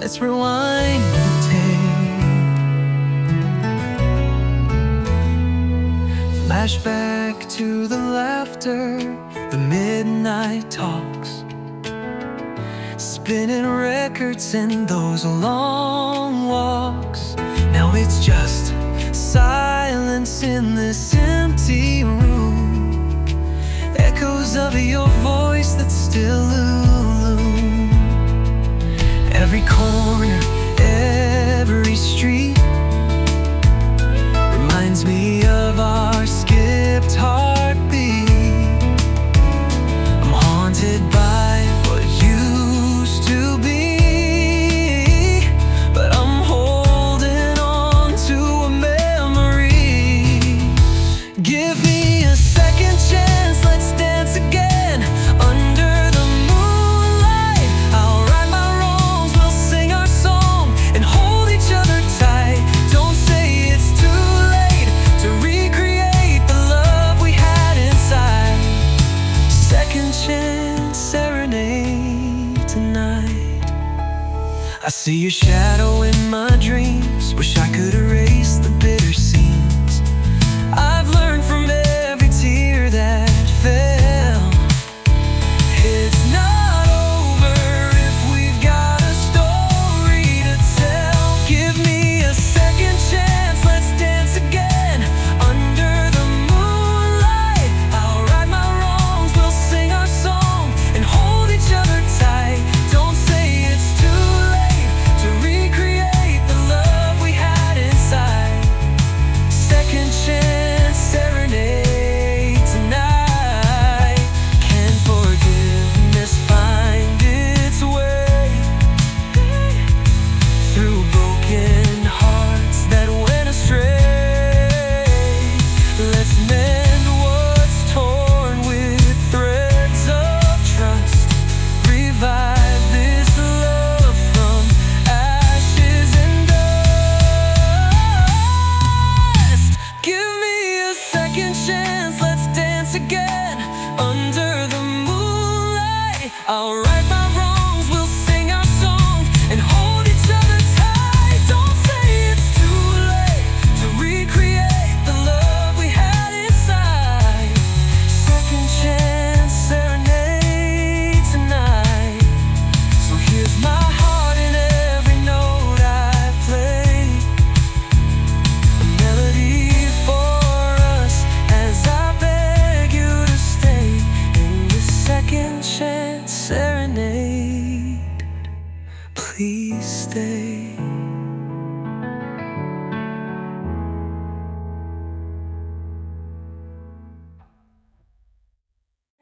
Let's rewind the tape. Flashback to the laughter, the midnight talks, spinning records and those long walks. Now it's just silence in this empty room, echoes of your voice that still illume every corner, every street. Reminds me of our skipped heartbeat. I'm haunted by what used to be, but I'm holding on to a memory. Give me a second chance, let's dance again under the moonlight. I'll right my wrongs, we'll sing our song and hold each other tight. Don't say it's too late to recreate the love we had inside. Second chance serenade tonight. I see your shadow in my dreams, wish I could erase the bitter scenes. I've learned from every tear that fell. It's not over if we've got a story to tell. Give me a second chance, let's dance again under the moonlight. I'll right my wrongs, we'll sing our song and hold each other tight. Don't say it's too late to recreate the love we had inside. Second chance serenade tonight. Can forgiveness find its way through broken hearts that went astray? Let's mend what's torn with threads of trust. Revive this love from ashes and dust. Give me a second chance, let's dance again under the moonlight. I'll right my wrongs, we'll sing our song and hold each other tight. Don't say it's too late to recreate the love we had inside. Second chance serenade tonight. So here's my heart in every note I play, a melody for us as I beg you to stay in this second chance serenade. Please stay.